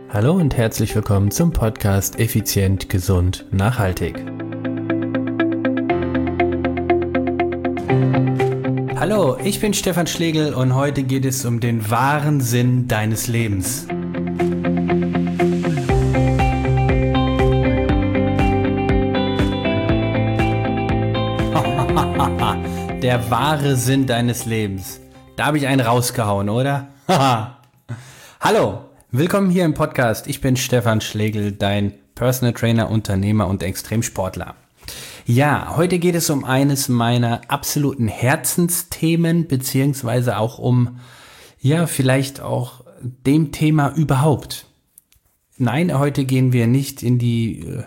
Hallo und herzlich willkommen zum Podcast Effizient, Gesund, Nachhaltig. Hallo, ich bin Stefan Schlegel und heute geht es um den wahren Sinn deines Lebens. Der wahre Sinn deines Lebens. Da habe ich einen rausgehauen, oder? Hallo, willkommen hier im Podcast. Ich bin Stefan Schlegel, dein Personal Trainer, Unternehmer und Extremsportler. Ja, heute geht es um eines meiner absoluten Herzensthemen, beziehungsweise auch um, vielleicht auch dem Thema überhaupt. Nein, heute gehen wir nicht in die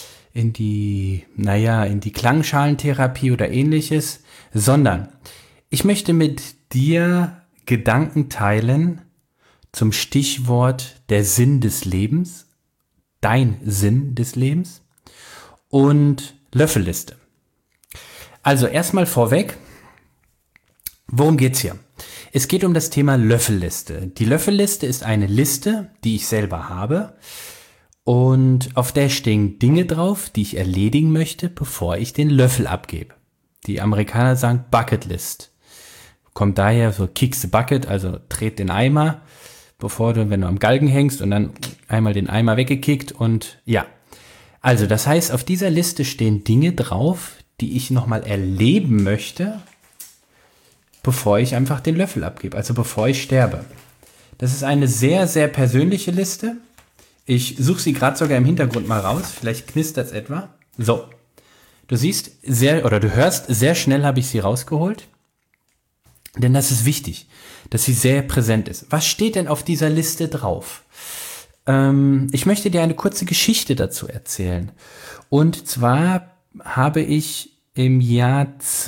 Klangschalentherapie oder ähnliches, sondern ich möchte mit dir Gedanken teilen zum Stichwort der Sinn des Lebens, dein Sinn des Lebens und Löffelliste. Also erstmal vorweg, worum geht's hier? Es geht um das Thema Löffelliste. Die Löffelliste ist eine Liste, die ich selber habe und auf der stehen Dinge drauf, die ich erledigen möchte, bevor ich den Löffel abgebe. Die Amerikaner sagen Bucketlist. Kommt daher so kick the bucket, also dreht den Eimer, wenn du am Galgen hängst und dann einmal den Eimer weggekickt und ja. Also das heißt, auf dieser Liste stehen Dinge drauf, die ich nochmal erleben möchte, bevor ich einfach den Löffel abgebe, also bevor ich sterbe. Das ist eine sehr, sehr persönliche Liste. Ich suche sie gerade sogar im Hintergrund mal raus, vielleicht knistert es etwa. So, du hörst, sehr schnell habe ich sie rausgeholt. Denn das ist wichtig, dass sie sehr präsent ist. Was steht denn auf dieser Liste drauf? Ich möchte dir eine kurze Geschichte dazu erzählen. Und zwar habe ich im Jahr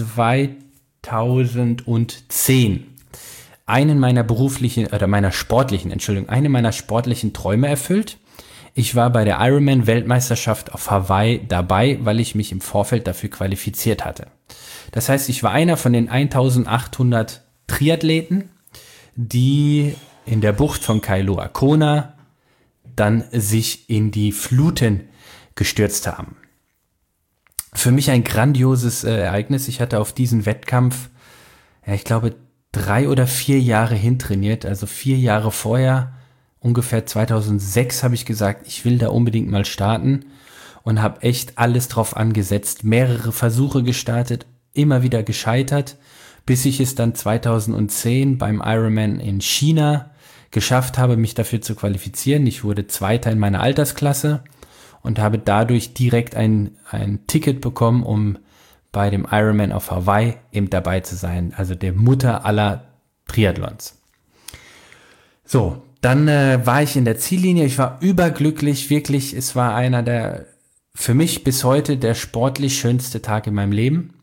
2010 eine meiner sportlichen Träume erfüllt. Ich war bei der Ironman-Weltmeisterschaft auf Hawaii dabei, weil ich mich im Vorfeld dafür qualifiziert hatte. Das heißt, ich war einer von den 1800 Triathleten, die in der Bucht von Kailua Kona dann sich in die Fluten gestürzt haben. Für mich ein grandioses Ereignis. Ich hatte auf diesen Wettkampf, ich glaube, 3 oder 4 Jahre hintrainiert. Also 4 Jahre vorher, ungefähr 2006, habe ich gesagt, ich will da unbedingt mal starten und habe echt alles drauf angesetzt. Mehrere Versuche gestartet, immer wieder gescheitert, bis ich es dann 2010 beim Ironman in China geschafft habe, mich dafür zu qualifizieren. Ich wurde Zweiter in meiner Altersklasse und habe dadurch direkt ein Ticket bekommen, um bei dem Ironman auf Hawaii eben dabei zu sein, also der Mutter aller Triathlons. So, dann war ich in der Ziellinie, ich war überglücklich, wirklich, es war einer der, für mich bis heute, der sportlich schönste Tag in meinem Leben.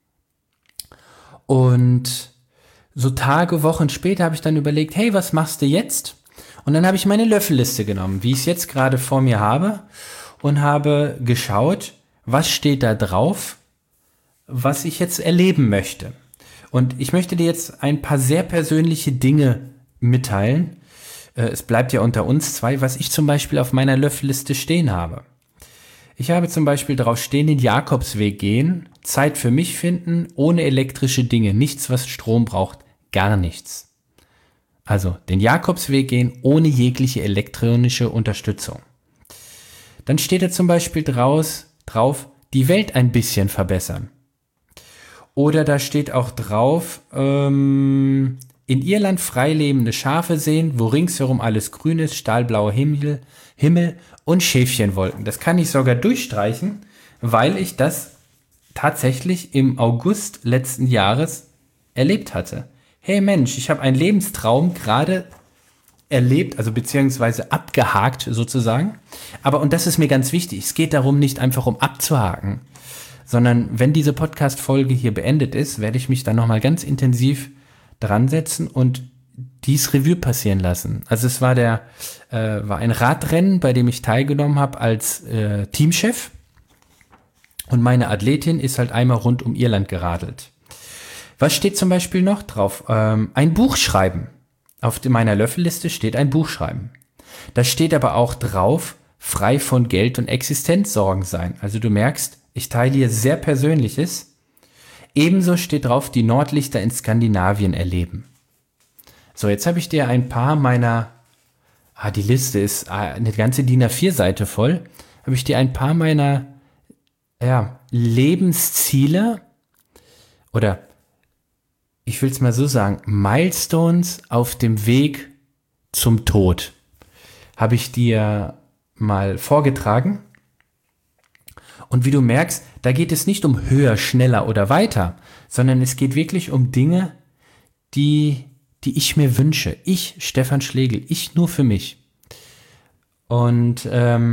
Und so Tage, Wochen später habe ich dann überlegt, hey, was machst du jetzt? Und dann habe ich meine Löffelliste genommen, wie ich es jetzt gerade vor mir habe und habe geschaut, was steht da drauf, was ich jetzt erleben möchte. Und ich möchte dir jetzt ein paar sehr persönliche Dinge mitteilen. Es bleibt ja unter uns zwei, was ich zum Beispiel auf meiner Löffelliste stehen habe. Ich habe zum Beispiel drauf stehen, den Jakobsweg gehen, Zeit für mich finden, ohne elektrische Dinge, nichts, was Strom braucht, gar nichts. Also den Jakobsweg gehen, ohne jegliche elektronische Unterstützung. Dann steht da zum Beispiel drauf, die Welt ein bisschen verbessern. Oder da steht auch drauf, in Irland freilebende Schafe sehen, wo ringsherum alles grün ist, stahlblauer Himmel und Schäfchenwolken. Das kann ich sogar durchstreichen, weil ich das tatsächlich im August letzten Jahres erlebt hatte. Hey Mensch, ich habe einen Lebenstraum gerade erlebt, also beziehungsweise abgehakt sozusagen. Und das ist mir ganz wichtig, es geht darum, nicht einfach um abzuhaken, sondern wenn diese Podcast-Folge hier beendet ist, werde ich mich dann nochmal ganz intensiv dran setzen und dies Revue passieren lassen. Also es war war ein Radrennen, bei dem ich teilgenommen habe als Teamchef und meine Athletin ist halt einmal rund um Irland geradelt. Was steht zum Beispiel noch drauf? Ein Buch schreiben. Auf meiner Löffelliste steht ein Buch schreiben. Da steht aber auch drauf, frei von Geld und Existenzsorgen sein. Also du merkst, ich teile hier sehr Persönliches. Ebenso steht drauf, die Nordlichter in Skandinavien erleben. So, jetzt habe ich dir ein paar meiner, die Liste ist eine ganze DIN A4-Seite voll, habe ich dir ein paar meiner Lebensziele oder ich will es mal so sagen, Milestones auf dem Weg zum Tod habe ich dir mal vorgetragen. Und wie du merkst, da geht es nicht um höher, schneller oder weiter, sondern es geht wirklich um Dinge, die ich mir wünsche. Ich, Stefan Schlegel, ich nur für mich. Und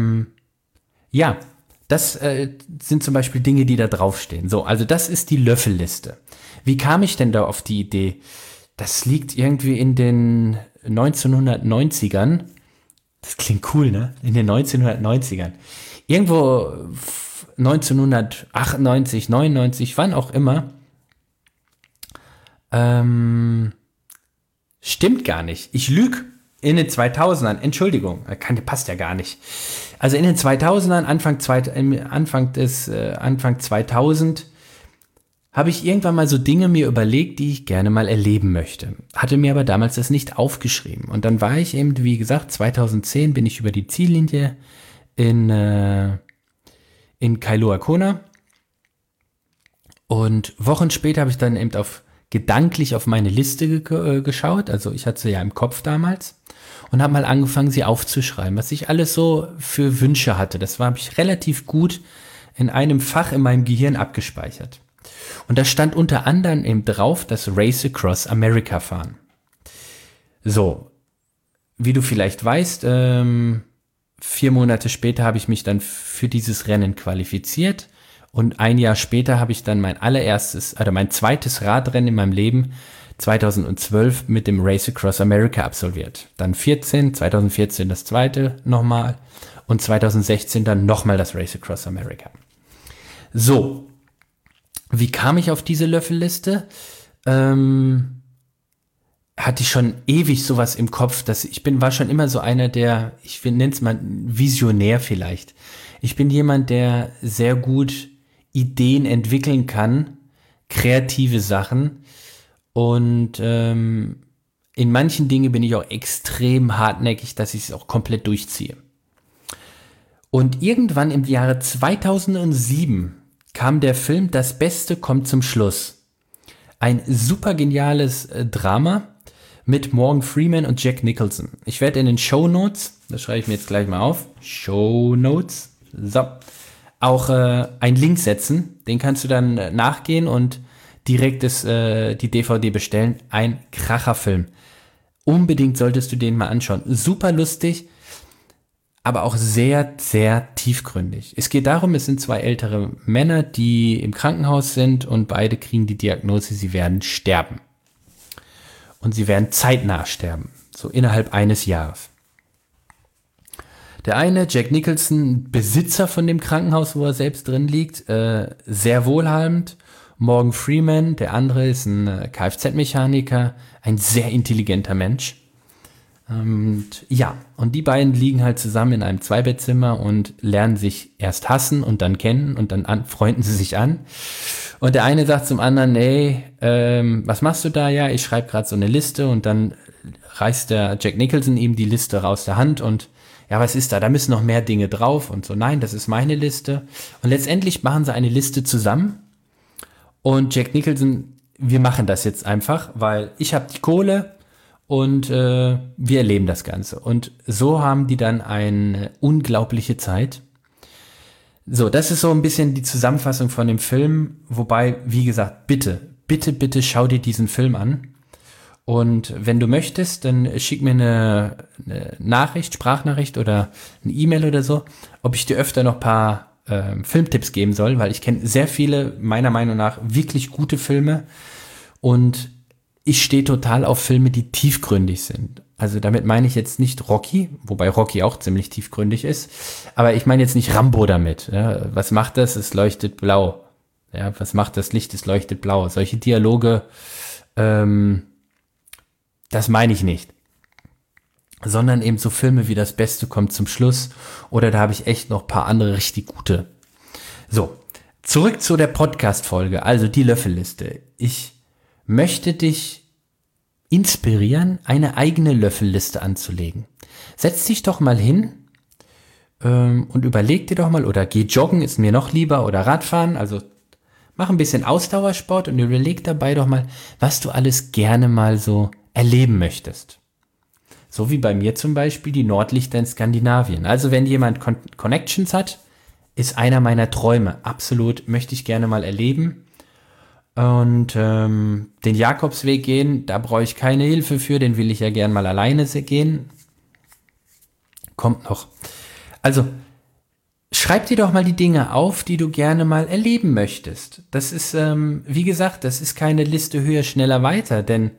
das sind zum Beispiel Dinge, die da draufstehen. So, also das ist die Löffelliste. Wie kam ich denn da auf die Idee? Das liegt irgendwie in den 1990ern. Das klingt cool, ne? In den 1990ern. Irgendwo 1998, 99, wann auch immer. Stimmt gar nicht. Ich lüge. In den 2000ern, Entschuldigung, passt ja gar nicht. Also in den 2000ern, Anfang 2000, habe ich irgendwann mal so Dinge mir überlegt, die ich gerne mal erleben möchte. Hatte mir aber damals das nicht aufgeschrieben. Und dann war ich eben, wie gesagt, 2010 bin ich über die Ziellinie in Kailua Kona. Und Wochen später habe ich dann eben gedanklich auf meine Liste geschaut. Also ich hatte sie ja im Kopf damals. Und habe mal angefangen, sie aufzuschreiben, was ich alles so für Wünsche hatte. Das habe ich relativ gut in einem Fach in meinem Gehirn abgespeichert. Und da stand unter anderem eben drauf, das Race Across America fahren. So, wie du vielleicht weißt, 4 Monate später habe ich mich dann für dieses Rennen qualifiziert. Und ein Jahr später habe ich dann mein zweites Radrennen in meinem Leben 2012 mit dem Race Across America absolviert. Dann 2014 das zweite nochmal und 2016 dann nochmal das Race Across America. So, wie kam ich auf diese Löffelliste? Hatte ich schon ewig sowas im Kopf, war schon immer so einer der, ich nenne es mal Visionär vielleicht. Ich bin jemand, der sehr gut Ideen entwickeln kann, kreative Sachen. Und in manchen Dingen bin ich auch extrem hartnäckig, dass ich es auch komplett durchziehe. Und irgendwann im Jahre 2007 kam der Film Das Beste kommt zum Schluss. Ein super geniales Drama mit Morgan Freeman und Jack Nicholson. Ich werde in den Shownotes, das schreibe ich mir jetzt gleich mal auf, Shownotes, so, auch einen Link setzen. Den kannst du dann nachgehen und direkt die DVD bestellen. Ein Kracherfilm. Unbedingt solltest du den mal anschauen. Super lustig, aber auch sehr, sehr tiefgründig. Es geht darum, es sind 2 ältere Männer, die im Krankenhaus sind und beide kriegen die Diagnose, sie werden sterben. Und sie werden zeitnah sterben. So innerhalb eines Jahres. Der eine, Jack Nicholson, Besitzer von dem Krankenhaus, wo er selbst drin liegt, sehr wohlhabend. Morgan Freeman, der andere ist ein Kfz-Mechaniker, ein sehr intelligenter Mensch. Und die beiden liegen halt zusammen in einem 2-Bettzimmer und lernen sich erst hassen und dann kennen und dann freunden sie sich an. Und der eine sagt zum anderen, was machst du da? Ja, ich schreibe gerade so eine Liste und dann reißt der Jack Nicholson ihm die Liste raus der Hand und ja, was ist da? Da müssen noch mehr Dinge drauf und so. Nein, das ist meine Liste. Und letztendlich machen sie eine Liste zusammen. Und Jack Nicholson, wir machen das jetzt einfach, weil ich habe die Kohle und wir erleben das Ganze. Und so haben die dann eine unglaubliche Zeit. So, das ist so ein bisschen die Zusammenfassung von dem Film. Wobei, wie gesagt, bitte schau dir diesen Film an. Und wenn du möchtest, dann schick mir eine Nachricht, Sprachnachricht oder eine E-Mail oder so, ob ich dir öfter noch ein paar Filmtipps geben soll, weil ich kenne sehr viele, meiner Meinung nach, wirklich gute Filme und ich stehe total auf Filme, die tiefgründig sind. Also damit meine ich jetzt nicht Rocky, wobei Rocky auch ziemlich tiefgründig ist, aber ich meine jetzt nicht Rambo damit. Ja, was macht das? Es leuchtet blau. Ja, was macht das Licht? Es leuchtet blau. Solche Dialoge, das meine ich nicht. sondern eben so Filme wie Das Beste kommt zum Schluss oder da habe ich echt noch ein paar andere richtig gute. So, zurück zu der Podcast-Folge, also die Löffelliste. Ich möchte dich inspirieren, eine eigene Löffelliste anzulegen. Setz dich doch mal hin und überleg dir doch mal, oder geh joggen, ist mir noch lieber, oder Radfahren, also mach ein bisschen Ausdauersport und überleg dabei doch mal, was du alles gerne mal so erleben möchtest. So wie bei mir zum Beispiel die Nordlichter in Skandinavien. Also wenn jemand Connections hat, ist einer meiner Träume. Absolut, möchte ich gerne mal erleben. Und den Jakobsweg gehen, da brauche ich keine Hilfe für, den will ich ja gern mal alleine gehen. Kommt noch. Also, schreib dir doch mal die Dinge auf, die du gerne mal erleben möchtest. Das ist, wie gesagt, das ist keine Liste höher, schneller, weiter, denn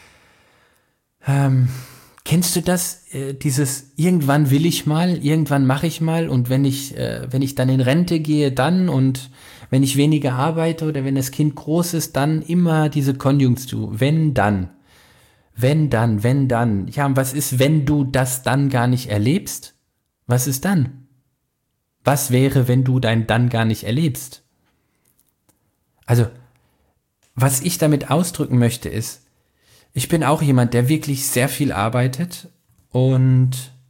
kennst du das? Dieses irgendwann will ich mal, irgendwann mache ich mal und wenn ich dann in Rente gehe, dann und wenn ich weniger arbeite oder wenn das Kind groß ist, dann immer diese Konjunktur, wenn dann. Wenn dann, wenn dann. Ja, und was ist, wenn du das dann gar nicht erlebst? Was ist dann? Was wäre, wenn du dein dann gar nicht erlebst? Also, was ich damit ausdrücken möchte ist, ich bin auch jemand, der wirklich sehr viel arbeitet und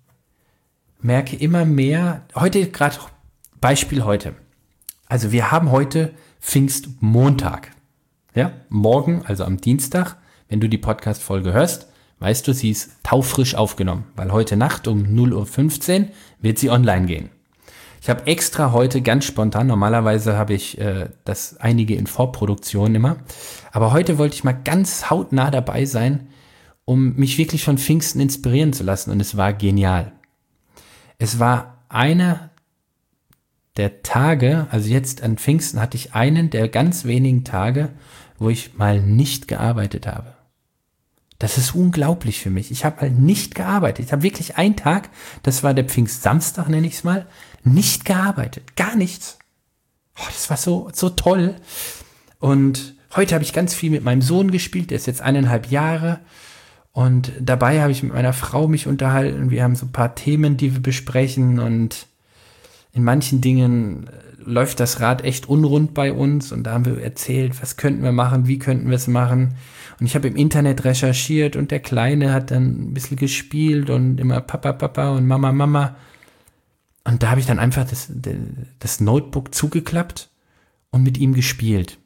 merke immer mehr, heute gerade, Beispiel heute. Also wir haben heute Pfingstmontag. Ja, morgen, also am Dienstag, wenn du die Podcast-Folge hörst, weißt du, sie ist taufrisch aufgenommen, weil heute Nacht um 0:15 Uhr wird sie online gehen. Ich habe extra heute ganz spontan, normalerweise habe ich das einige in Vorproduktion immer, aber heute wollte ich mal ganz hautnah dabei sein, um mich wirklich von Pfingsten inspirieren zu lassen und es war genial. Es war einer der Tage, also jetzt an Pfingsten hatte ich einen der ganz wenigen Tage, wo ich mal nicht gearbeitet habe. Das ist unglaublich für mich. Ich habe halt nicht gearbeitet. Ich habe wirklich einen Tag, das war der Pfingstsamstag, nenne ich es mal, nicht gearbeitet. Gar nichts. Oh, das war so toll. Und heute habe ich ganz viel mit meinem Sohn gespielt. Der ist jetzt 1,5 Jahre. Und dabei habe ich mit meiner Frau mich unterhalten. Wir haben so ein paar Themen, die wir besprechen. Und in manchen Dingen läuft das Rad echt unrund bei uns. Und da haben wir erzählt, was könnten wir machen, wie könnten wir es machen. Und ich habe im Internet recherchiert und der Kleine hat dann ein bisschen gespielt und immer Papa, Papa und Mama, Mama. Und da habe ich dann einfach das Notebook zugeklappt und mit ihm gespielt.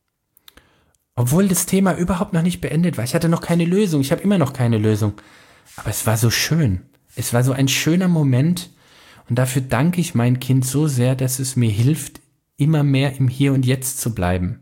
Obwohl das Thema überhaupt noch nicht beendet war. Ich hatte noch keine Lösung. Ich habe immer noch keine Lösung. Aber es war so schön. Es war so ein schöner Moment. Und dafür danke ich mein Kind so sehr, dass es mir hilft, immer mehr im Hier und Jetzt zu bleiben.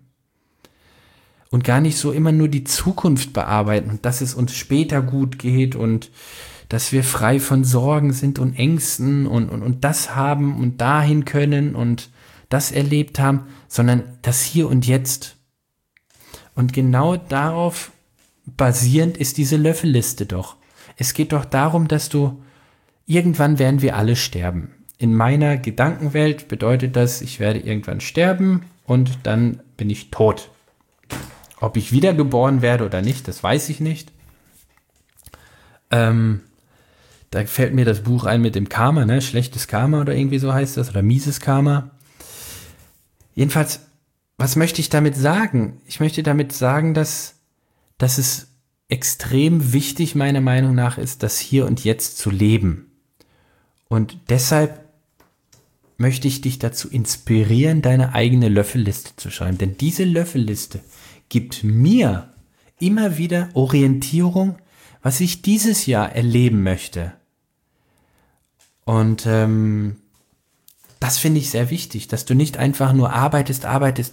Und gar nicht so immer nur die Zukunft bearbeiten und dass es uns später gut geht und dass wir frei von Sorgen sind und Ängsten und das haben und dahin können und das erlebt haben, sondern das Hier und Jetzt. Und genau darauf basierend ist diese Löffelliste doch. Es geht doch darum, dass irgendwann werden wir alle sterben. In meiner Gedankenwelt bedeutet das, ich werde irgendwann sterben und dann bin ich tot. Ob ich wiedergeboren werde oder nicht, das weiß ich nicht. Da fällt mir das Buch ein mit dem Karma, ne? Schlechtes Karma oder irgendwie so heißt das, oder mieses Karma. Jedenfalls, was möchte ich damit sagen? Ich möchte damit sagen, dass es extrem wichtig meiner Meinung nach ist, das Hier und Jetzt zu leben. Und deshalb möchte ich dich dazu inspirieren, deine eigene Löffelliste zu schreiben. Denn diese Löffelliste gibt mir immer wieder Orientierung, was ich dieses Jahr erleben möchte. Und das finde ich sehr wichtig, dass du nicht einfach nur arbeitest,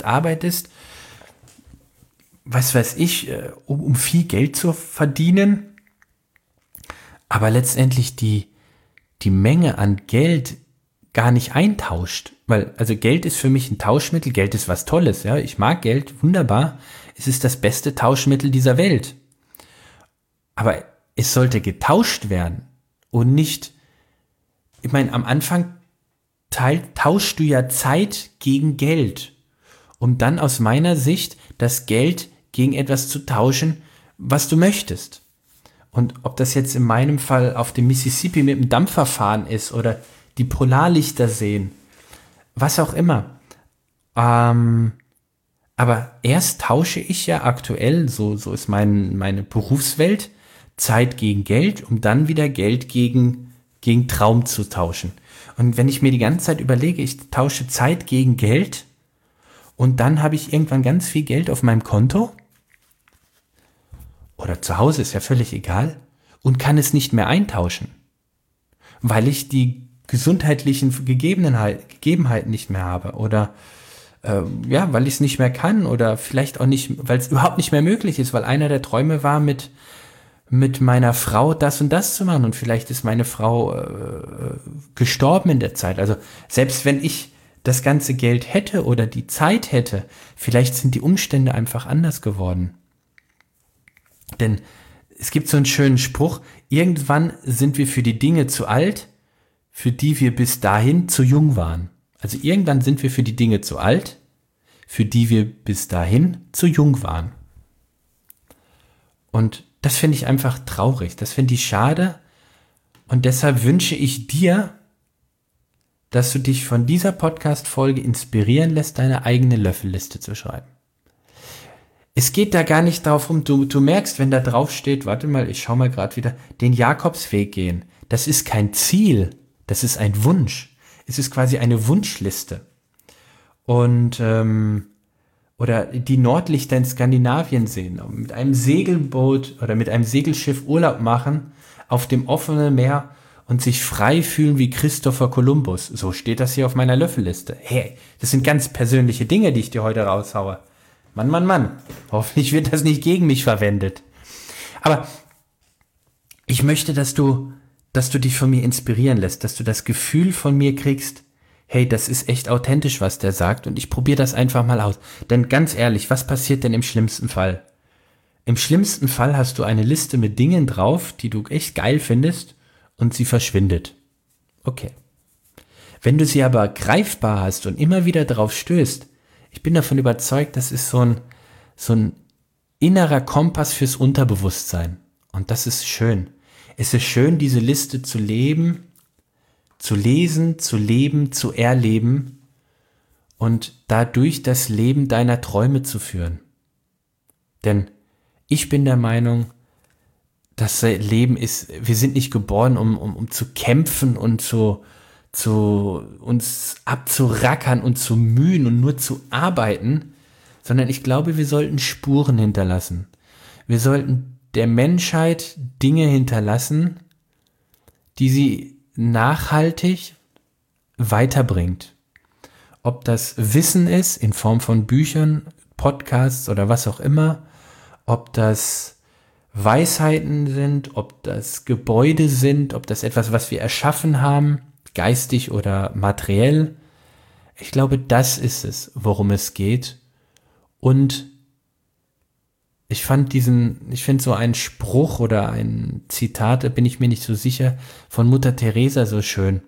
was weiß ich, um viel Geld zu verdienen, aber letztendlich die Menge an Geld gar nicht eintauscht. Weil, also Geld ist für mich ein Tauschmittel, Geld ist was Tolles, ja, ich mag Geld, wunderbar, es ist das beste Tauschmittel dieser Welt. Aber es sollte getauscht werden und nicht, ich meine, am Anfang tauschst du ja Zeit gegen Geld, um dann aus meiner Sicht das Geld gegen etwas zu tauschen, was du möchtest. Und ob das jetzt in meinem Fall auf dem Mississippi mit dem Dampfer fahren ist oder die Polarlichter sehen, was auch immer. Aber erst tausche ich ja aktuell, so ist meine Berufswelt, Zeit gegen Geld, um dann wieder Geld gegen Traum zu tauschen. Und wenn ich mir die ganze Zeit überlege, ich tausche Zeit gegen Geld und dann habe ich irgendwann ganz viel Geld auf meinem Konto oder zu Hause, ist ja völlig egal, und kann es nicht mehr eintauschen, weil ich die gesundheitlichen Gegebenheiten nicht mehr habe oder weil ich es nicht mehr kann oder vielleicht auch nicht, weil es überhaupt nicht mehr möglich ist, weil einer der Träume war, mit meiner Frau das und das zu machen und vielleicht ist meine Frau gestorben in der Zeit. Also selbst wenn ich das ganze Geld hätte oder die Zeit hätte, vielleicht sind die Umstände einfach anders geworden. Denn es gibt so einen schönen Spruch, irgendwann sind wir für die Dinge zu alt, für die wir bis dahin zu jung waren. Also irgendwann sind wir für die Dinge zu alt, für die wir bis dahin zu jung waren. Und das finde ich einfach traurig, das finde ich schade und deshalb wünsche ich dir, dass du dich von dieser Podcast-Folge inspirieren lässt, deine eigene Löffelliste zu schreiben. Es geht da gar nicht darum, du merkst, wenn da drauf steht, warte mal, ich schau mal gerade wieder, den Jakobsweg gehen. Das ist kein Ziel, das ist ein Wunsch. Es ist quasi eine Wunschliste. Und oder die Nordlichter in Skandinavien sehen, mit einem Segelboot oder mit einem Segelschiff Urlaub machen auf dem offenen Meer und sich frei fühlen wie Christopher Columbus. So steht das hier auf meiner Löffelliste. Hey, das sind ganz persönliche Dinge, die ich dir heute raushaue. Mann. Hoffentlich wird das nicht gegen mich verwendet. Aber ich möchte, dass du dich von mir inspirieren lässt, dass du das Gefühl von mir kriegst, hey, das ist echt authentisch, was der sagt und ich probiere das einfach mal aus. Denn ganz ehrlich, was passiert denn im schlimmsten Fall? Im schlimmsten Fall hast du eine Liste mit Dingen drauf, die du echt geil findest und sie verschwindet. Okay. Wenn du sie aber greifbar hast und immer wieder drauf stößt, ich bin davon überzeugt, das ist so ein innerer Kompass fürs Unterbewusstsein. Und das ist schön. Es ist schön, diese Liste zu leben, zu lesen, zu leben, zu erleben und dadurch das Leben deiner Träume zu führen. Denn ich bin der Meinung, das Leben ist, wir sind nicht geboren, um zu kämpfen und zu uns abzurackern und zu mühen und nur zu arbeiten, sondern ich glaube, wir sollten Spuren hinterlassen. Wir sollten der Menschheit Dinge hinterlassen, die sie nachhaltig weiterbringt. Ob das Wissen ist in Form von Büchern, Podcasts oder was auch immer, ob das Weisheiten sind, ob das Gebäude sind, ob das etwas, was wir erschaffen haben, geistig oder materiell. Ich glaube, das ist es, worum es geht. Und ich finde so einen Spruch oder ein Zitat, da bin ich mir nicht so sicher, von Mutter Teresa so schön.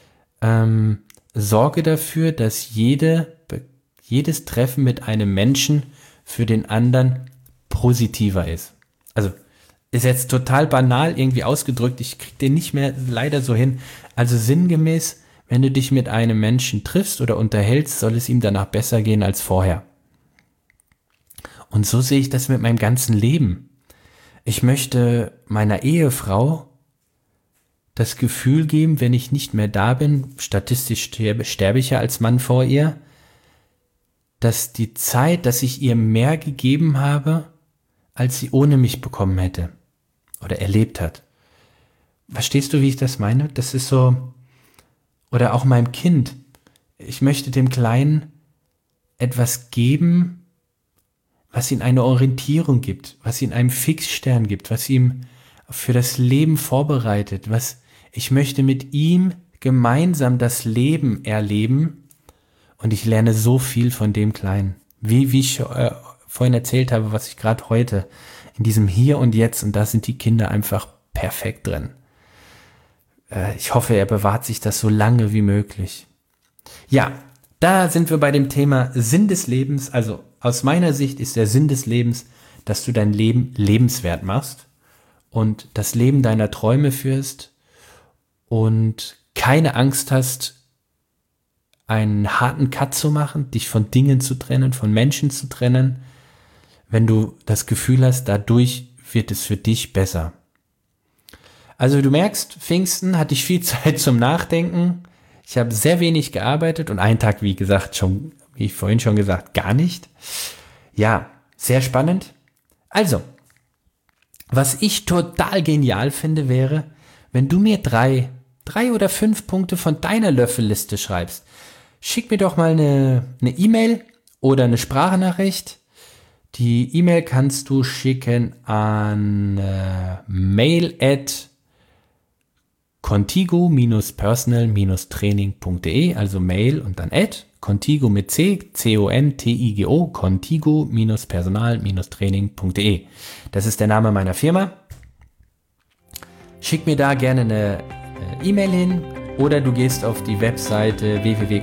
Sorge dafür, dass jedes Treffen mit einem Menschen für den anderen positiver ist. Also ist jetzt total banal irgendwie ausgedrückt, ich kriege den nicht mehr leider so hin. Also sinngemäß, wenn du dich mit einem Menschen triffst oder unterhältst, soll es ihm danach besser gehen als vorher. Und so sehe ich das mit meinem ganzen Leben. Ich möchte meiner Ehefrau das Gefühl geben, wenn ich nicht mehr da bin, statistisch sterbe ich ja als Mann vor ihr, dass die Zeit, dass ich ihr mehr gegeben habe, als sie ohne mich bekommen hätte oder erlebt hat. Verstehst du, wie ich das meine? Das ist so, oder auch meinem Kind. Ich möchte dem Kleinen etwas geben, was ihm eine Orientierung gibt, was ihm einen Fixstern gibt, was ihm für das Leben vorbereitet, ich möchte mit ihm gemeinsam das Leben erleben und ich lerne so viel von dem Kleinen. Wie ich vorhin erzählt habe, was ich gerade heute in diesem Hier und Jetzt, und da sind die Kinder einfach perfekt drin. Ich hoffe, er bewahrt sich das so lange wie möglich. Ja, da sind wir bei dem Thema Sinn des Lebens. Also aus meiner Sicht ist der Sinn des Lebens, dass du dein Leben lebenswert machst und das Leben deiner Träume führst und keine Angst hast, einen harten Cut zu machen, dich von Dingen zu trennen, von Menschen zu trennen, wenn du das Gefühl hast, dadurch wird es für dich besser. Also du merkst, Pfingsten hatte ich viel Zeit zum Nachdenken. Ich habe sehr wenig gearbeitet und einen Tag, wie gesagt, schon, wie ich vorhin schon gesagt, gar nicht. Ja, sehr spannend. Also, was ich total genial finde, wäre, wenn du mir 3 oder 5 Punkte von deiner Löffelliste schreibst. Schick mir doch mal eine E-Mail oder eine Sprachnachricht. Die E-Mail kannst du schicken an mail@contigo-personal-training.de, also Mail und dann @contigo mit C-O-N-T-I-G-O, contigo-personal-training.de. Das ist der Name meiner Firma. Schick mir da gerne eine E-Mail hin oder du gehst auf die Webseite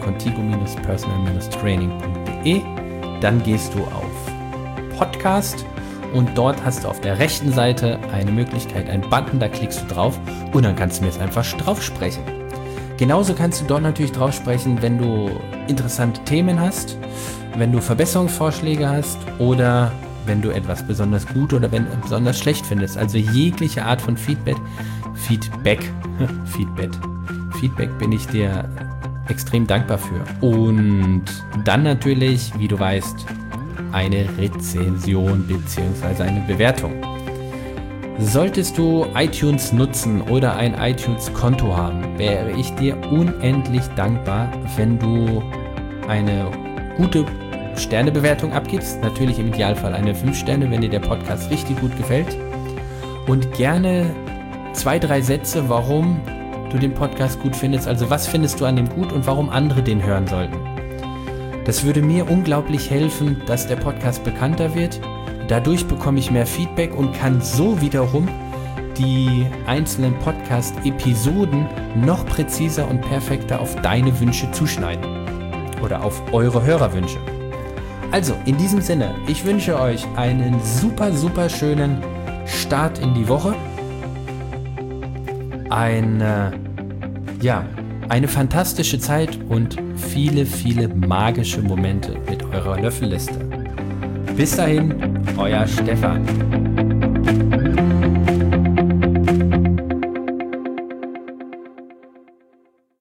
www.contigo-personal-training.de. Dann gehst du auf Podcast und dort hast du auf der rechten Seite eine Möglichkeit, einen Button, da klickst du drauf und dann kannst du mir jetzt einfach drauf sprechen. Genauso kannst du dort natürlich drauf sprechen, wenn du interessante Themen hast, wenn du Verbesserungsvorschläge hast oder wenn du etwas besonders gut oder wenn du besonders schlecht findest. Also jegliche Art von Feedback bin ich dir extrem dankbar für. Und dann natürlich, wie du weißt, eine Rezension bzw. eine Bewertung. Solltest du iTunes nutzen oder ein iTunes-Konto haben, wäre ich dir unendlich dankbar, wenn du eine gute Sternebewertung abgibst. Natürlich im Idealfall eine 5 Sterne, wenn dir der Podcast richtig gut gefällt. Und gerne 2, 3 Sätze, warum du den Podcast gut findest. Also was findest du an dem gut und warum andere den hören sollten. Das würde mir unglaublich helfen, dass der Podcast bekannter wird. Dadurch bekomme ich mehr Feedback und kann so wiederum die einzelnen Podcast-Episoden noch präziser und perfekter auf deine Wünsche zuschneiden. Oder auf eure Hörerwünsche. Also, in diesem Sinne, ich wünsche euch einen super, super schönen Start in die Woche. Eine fantastische Zeit und viele, viele magische Momente mit eurer Löffelliste. Bis dahin, euer Stefan.